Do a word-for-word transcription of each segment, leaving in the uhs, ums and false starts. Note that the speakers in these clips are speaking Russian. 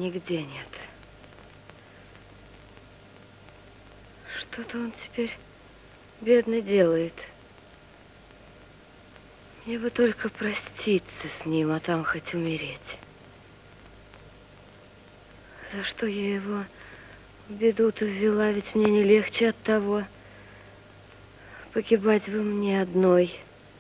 нигде нет. Что-то он теперь бедный делает. Мне бы только проститься с ним, а там хоть умереть. За что я его в беду-то ввела, ведь мне не легче от того. Погибать бы мне одной.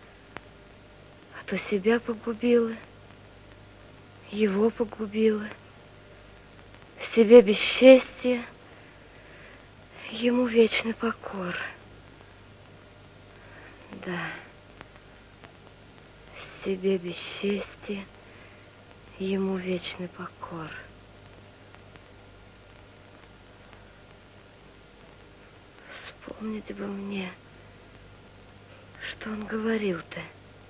А то себя погубила, его погубила. В себе бесчестье, ему вечный покор. Да, в себе бесчестье, ему вечный покор. Вспомнить бы мне, что он говорил-то.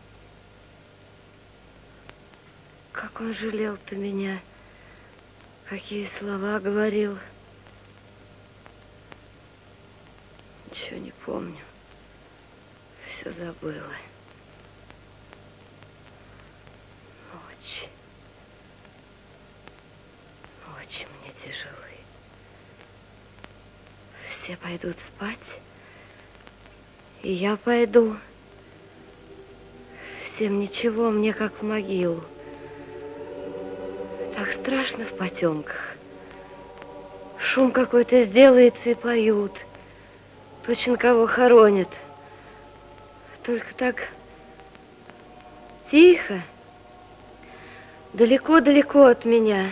Как он жалел-то меня, какие слова говорил. Ничего не помню, все забыла. Ночь. Ночи мне тяжелы. Все пойдут спать, и я пойду. Всем ничего, мне как в могилу. Так страшно в потемках. Шум какой-то сделается, и поют. Точно кого хоронят. Только так тихо, далеко-далеко от меня.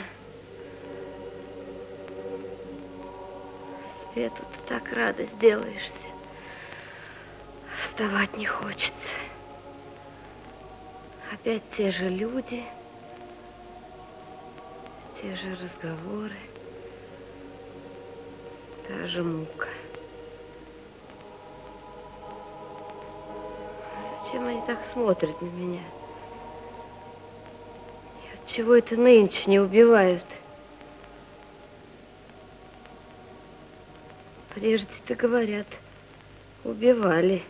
Свету ты так рада сделаешься. Вставать не хочется. Опять те же люди, те же разговоры, та же мука. Зачем они так смотрят на меня? И отчего это нынче не убивают? Прежде-то, говорят, убивали.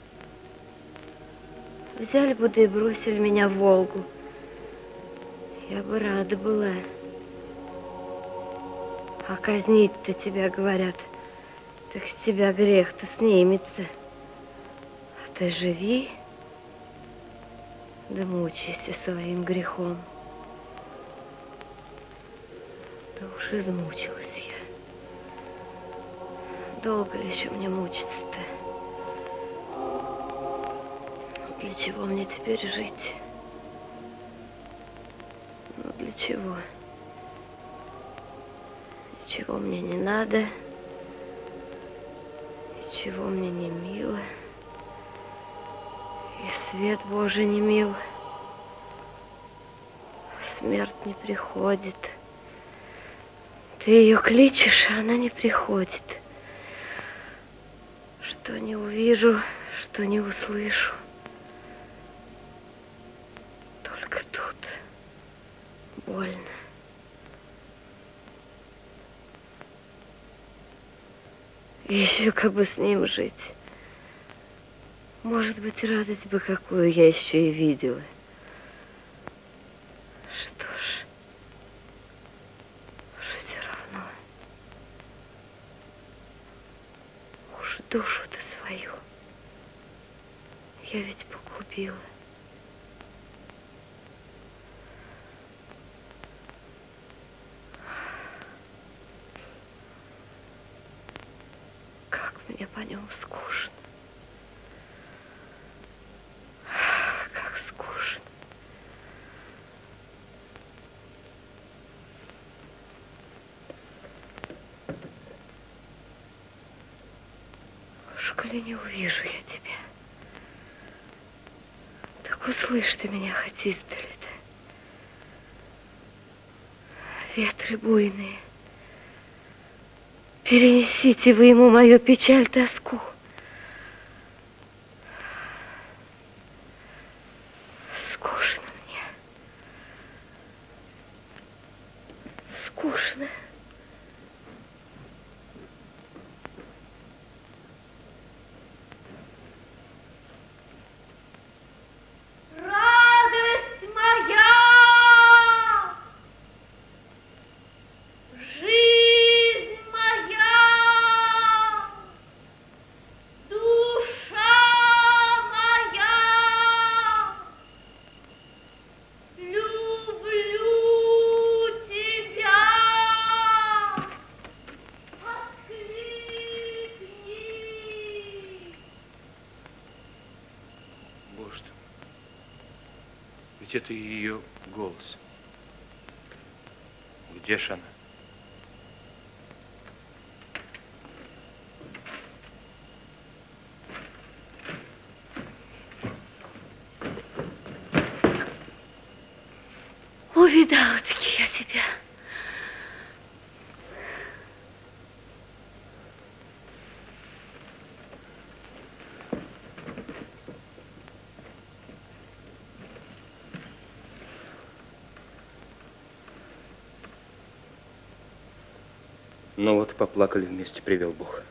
Взяли бы, да и бросили меня в Волгу. Я бы рада была. А казнить-то тебя, говорят, так с тебя грех-то снимется. А ты живи, да мучайся своим грехом. Да уж измучилась я. Долго ли еще мне мучиться-то? Для чего мне теперь жить? Ну, для чего? Ничего мне не надо, ничего мне не мило, и свет Божий не мил. Смерть не приходит. Ты ее кличешь, а она не приходит. Что не увижу, что не услышу. Только тут больно. И еще как бы с ним жить. Может быть, радость бы какую я еще и видела. Что ж, уж все равно. Уж душу-то свою я ведь погубила. Мне по нему скучно. Как скучно. Уж коли не увижу я тебя, так услышь ты меня хоть издали-то. Ветры буйные, перенесите вы ему мою печаль, тоску. Скучно мне. Скучно. Радость моя! Ведь это ее голос. Где ж она? Увидала-таки я тебя. Ну вот, поплакали вместе, привел Бог.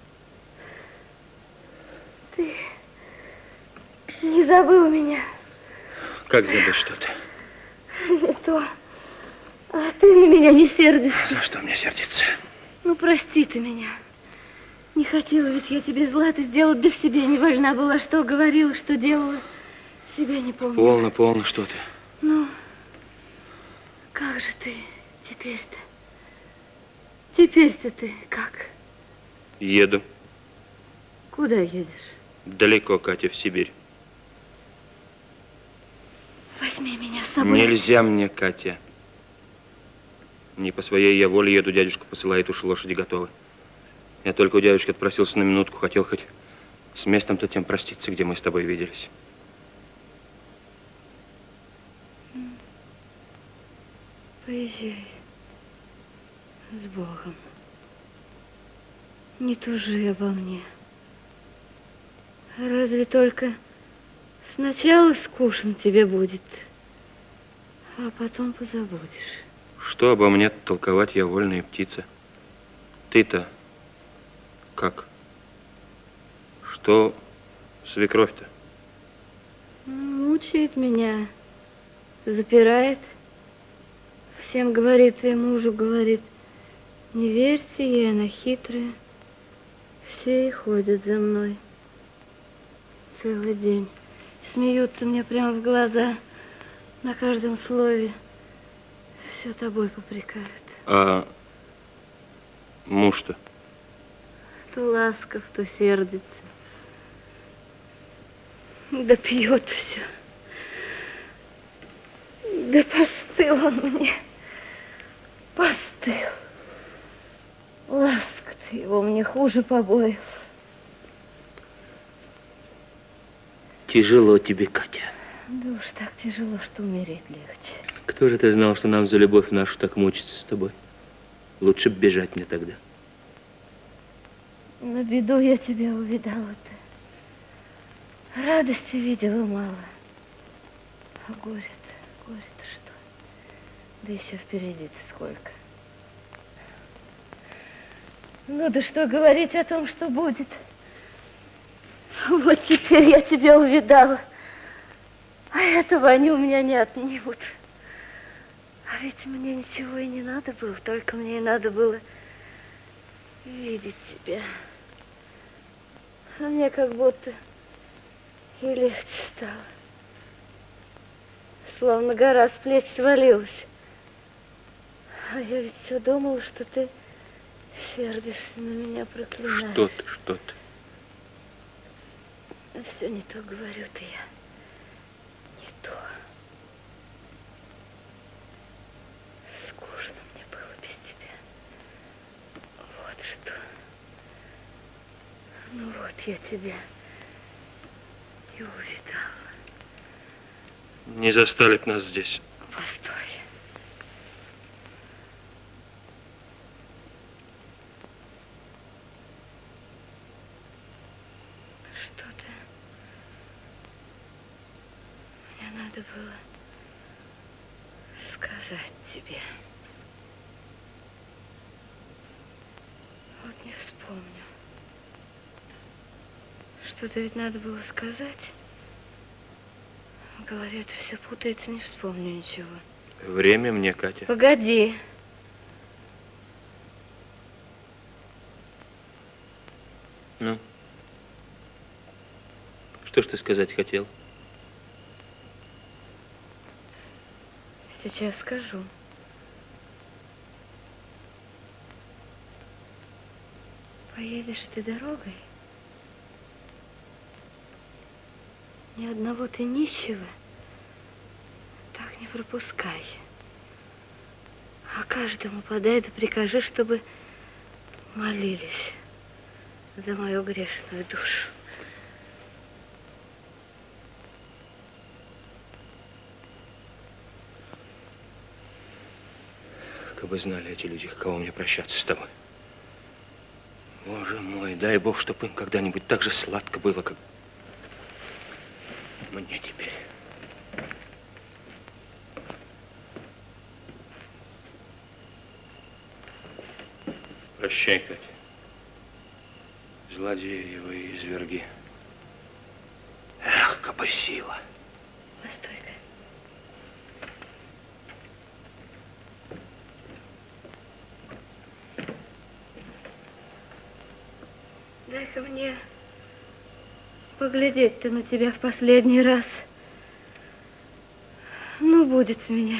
Ты не забыл меня. Как забыть что-то? Не то. А ты на меня не сердишься. За что мне сердиться? Ну, прости ты меня. Не хотела ведь я тебе зла, ты сделать, да в себе не важна была, что говорила, что делала. Себя не помню. Полно, полно, что ты. Ну, как же ты теперь-то? Теперь-то ты как? Еду. Куда едешь? Далеко, Катя, в Сибирь. Возьми меня с собой. Нельзя мне, Катя. Не по своей я воле еду, дядюшка посылает, уж лошади готовы. Я только у дядюшки отпросился на минутку, хотел хоть с местом-то тем проститься, где мы с тобой виделись. Поезжай. С Богом. Не тужи обо мне. Разве только сначала скучно тебе будет, а потом позабудешь. Что обо мне толковать, я вольная птица. Ты-то как? Что свекровь-то? Мучает меня, запирает. Всем говорит, и мужу говорит, не верьте ей, она хитрая. Все и ходят за мной целый день. Смеются мне прямо в глаза на каждом слове. Все тобой попрекают. А муж-то? То ласков, то сердится. Да пьет все. Да постыл он мне. Постыл. Ласка-то его мне хуже побоев. Тяжело тебе, Катя. Да уж так тяжело, что умереть легче. Кто же ты знал, что нам за любовь нашу так мучиться с тобой? Лучше б бежать мне тогда. На беду я тебя увидала-то. Радости видела мало. А горе-то, горе-то что? Да еще впереди-то сколько. Ну да что говорить о том, что будет. Вот теперь я тебя увидала. А этого они у меня не отнимут. А ведь мне ничего и не надо было, только мне и надо было видеть тебя. А мне как будто и легче стало. Словно гора с плеч свалилась. А я ведь все думала, что ты сердишься на меня, проклинаешь. Что ты, что ты? А все не то говорю-то я. Не то. Скучно мне было без тебя. Вот что. Ну вот я тебя и увидала. Не застали б нас здесь. Постой. Что-то мне надо было сказать тебе. Вот не вспомню. Что-то ведь надо было сказать. В голове-то все путается, не вспомню ничего. Время мне, Катя. Погоди. Ну? Что ж ты сказать хотел? Сейчас скажу. Поедешь ты дорогой, ни одного ты нищего не пропускай. А каждому подай да прикажи, чтобы молились за мою грешную душу. Как бы знали эти люди, кого мне прощаться с тобой. Боже мой, дай Бог, чтобы им когда-нибудь так же сладко было, как мне теперь. Прощай, Катя. Злодеи его и изверги. Эх, кабы сила. Постой-ка. Дай-ка мне поглядеть-то на тебя в последний раз. Ну, будет с меня.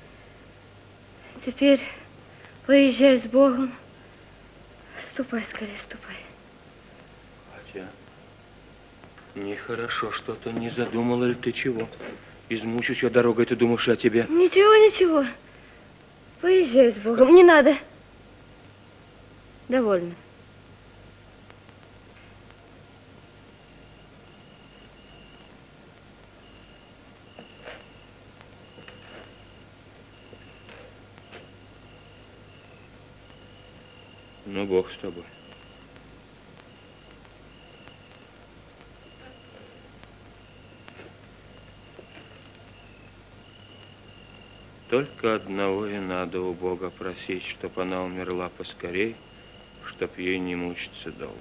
Теперь поезжай с Богом. Ступай скорее, ступай. Хотя нехорошо что-то, не задумала ли ты чего? Измучусь я дорогой, ты думаешь о тебе? Ничего, ничего. Поезжай с Богом. Не надо. Довольно. Ну, Бог с тобой. Только одного и надо у Бога просить, чтоб она умерла поскорей, чтоб ей не мучиться долго.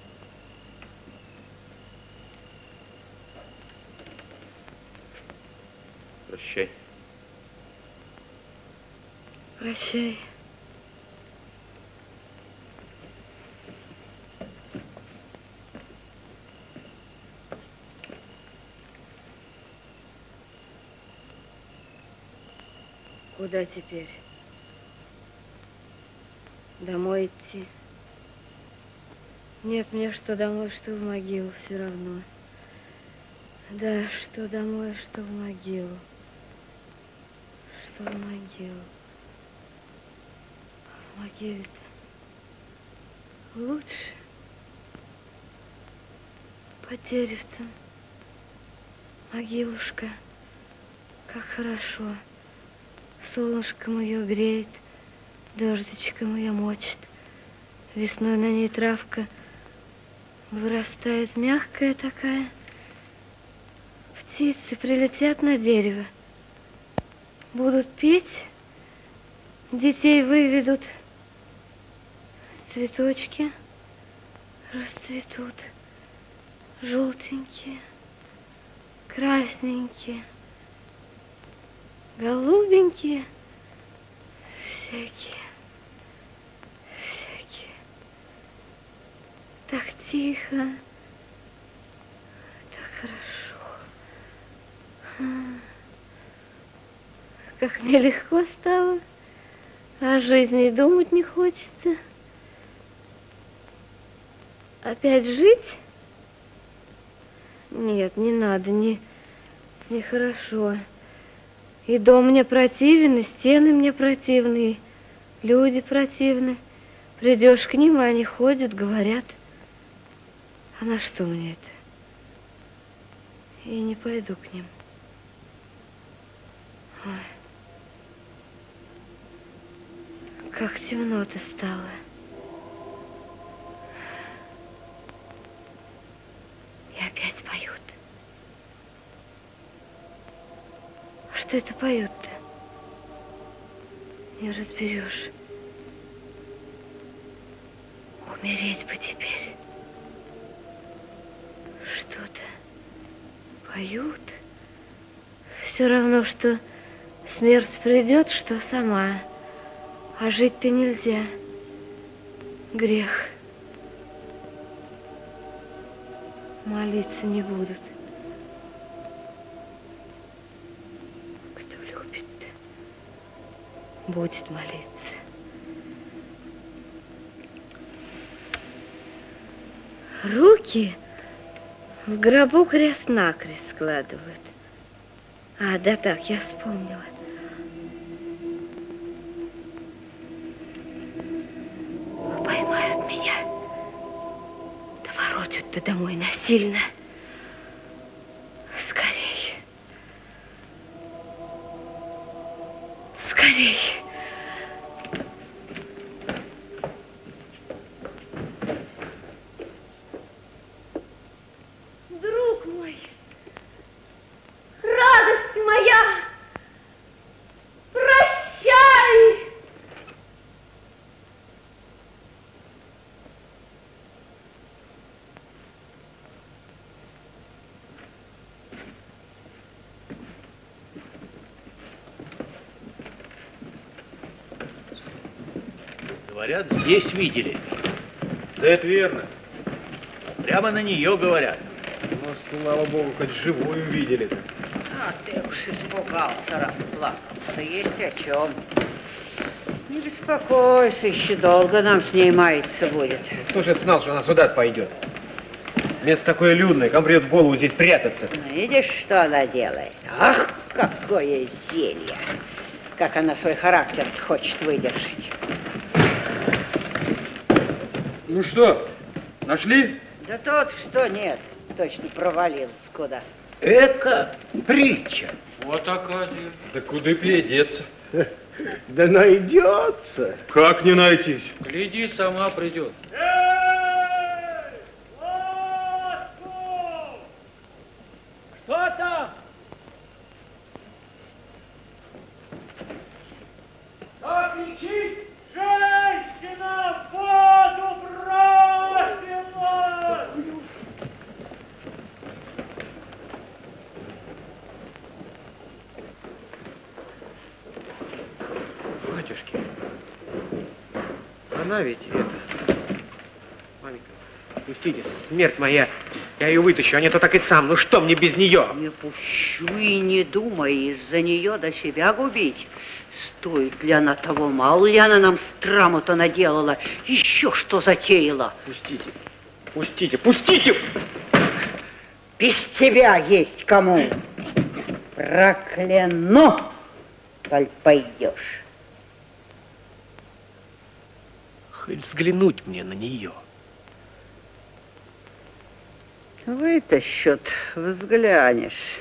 Прощай. Прощай. Куда теперь? Домой идти? Нет, мне что домой, что в могилу, все равно. Да, что домой, что в могилу. Что в могилу. В могиле-то лучше. Под деревцем. Могилушка. Как хорошо. Солнышком ее греет, дождичком ее мочит. Весной на ней травка вырастает мягкая такая. Птицы прилетят на дерево, будут петь, детей выведут. Цветочки расцветут, желтенькие, красненькие. Голубенькие, всякие, всякие. Так тихо, так хорошо. Как мне легко стало, о жизни и думать не хочется. Опять жить? Нет, не надо, не, не хорошо. И дом мне противен, и стены мне противны, и люди противны. Придешь к ним, и они ходят, говорят. А на что мне это? Я не пойду к ним. Ой. Как темно-то стало. И опять поют. Что это поют-то? Не разберешь. Умереть бы теперь. Что-то поют. Все равно, что смерть придет, что сама. А жить-то нельзя. Грех. Молиться не будут. Будет молиться. Руки в гробу крест-накрест складывают. А, да так, я вспомнила. Поймают меня. Да воротят-то домой насильно. Скорей. Скорей. Друг мой, радость моя, прощай! Говорят, здесь видели. Да это верно. Прямо на нее говорят. Ну, слава богу, хоть живую видели-то. А ты уж испугался, расплакался. Есть о чем. Не беспокойся, еще долго нам с ней маяться будет. Кто же это знал, что она сюда пойдет? Место такое людное, кому придет в голову здесь прятаться. Ну, видишь, что она делает? Ах, какое зелье! Как она свой характер хочет выдержать. Ну что, нашли? Да тот, что нет, точно провалился куда. Эка притча. Вот оказия. Да куда б деться? Да найдется. Как не найтись? Гляди, сама придет. Эй! Ласку! Кто там? Кто кричит? Женщина в воду бросилась! Батюшки, она ведь это... Маменька, пустите, смерть моя, я ее вытащу, а не то так и сам. Ну что мне без нее? Не пущу и не думай из-за нее до себя губить. Стоит ли она того, мало ли она нам страму-то наделала, еще что затеяла. Пустите, пустите, пустите! Без тебя есть кому. Прокляну, коль пойдешь. Хоть взглянуть мне на нее. Вытащут, взглянешь.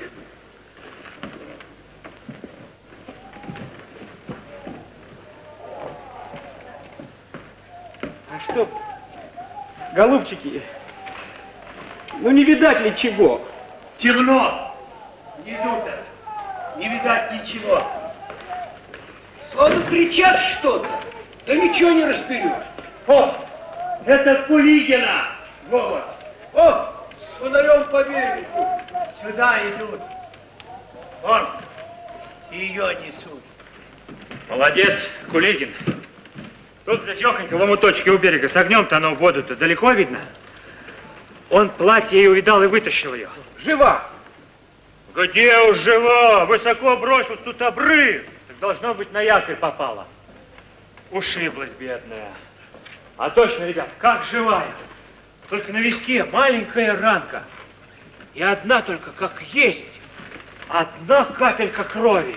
А что, голубчики, ну не видать ли чего? Темно. Внизу-то. Не видать ничего. Словно кричат что-то. Да ничего не разберешь. О, это Кулигина голос. О, с фонарем по берегу. Сюда идут. Вон, ее несут. Молодец, Кулигин. Тут близёхонько в омуточке у берега. С огнем-то оно в воду-то далеко видно. Он платье ей увидал и вытащил ее. Жива! Где уж жива? Высоко бросилась, тут обрыв. Так должно быть, на якорь попала. Ушиблась бедная. А точно, ребят, как живая. Только на виске маленькая ранка. И одна только, как есть, одна капелька крови.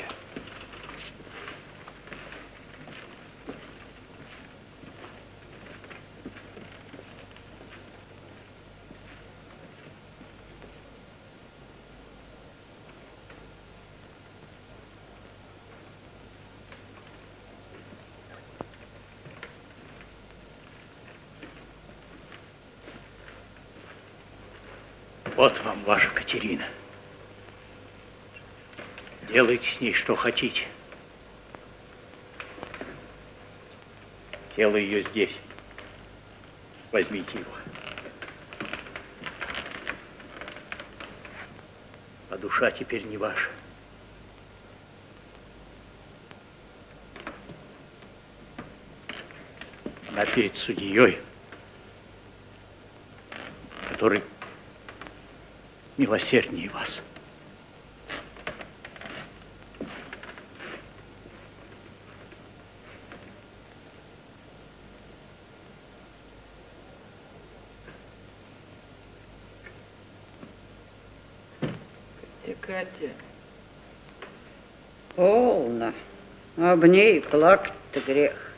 Вот вам ваша Катерина. Делайте с ней что хотите. Тело ее здесь. Возьмите его. А душа теперь не ваша. Она перед судьей, который милосерднее вас. Катя, Полно. Об ней плакать-то грех.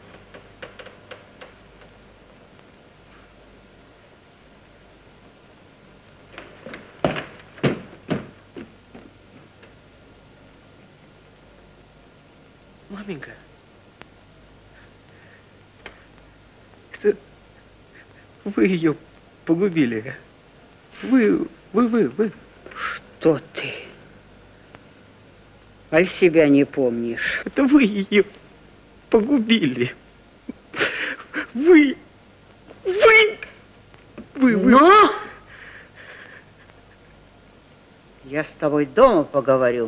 Маменька, это вы ее погубили. Вы, вы, вы, вы. Что ты? Аль себя не помнишь? Это вы ее погубили. Вы, вы, вы, вы. Но! Я с тобой дома поговорю.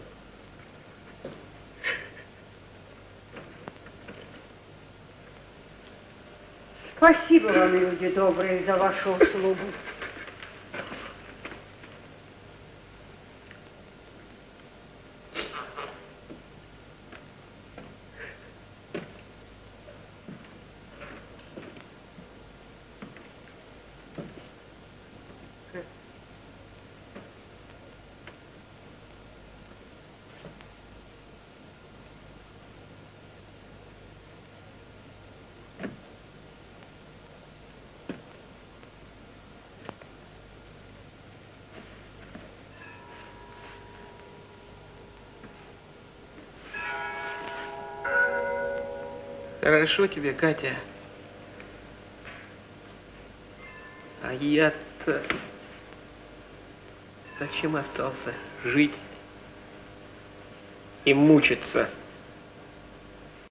Спасибо вам, люди добрые, за вашу услугу. Хорошо тебе, Катя. А я-то зачем остался жить и мучиться?